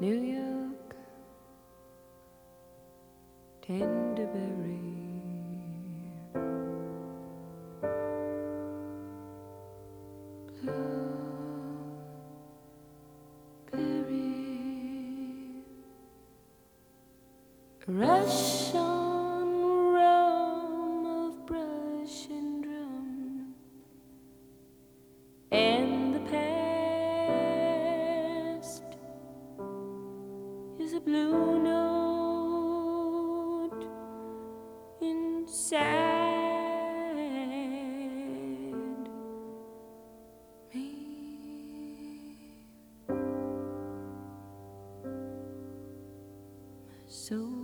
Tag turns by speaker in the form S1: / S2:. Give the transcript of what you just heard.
S1: New York, Tenderberry, blueberry, Russian rum of brush and drum, and the past is a blue note inside me. My soul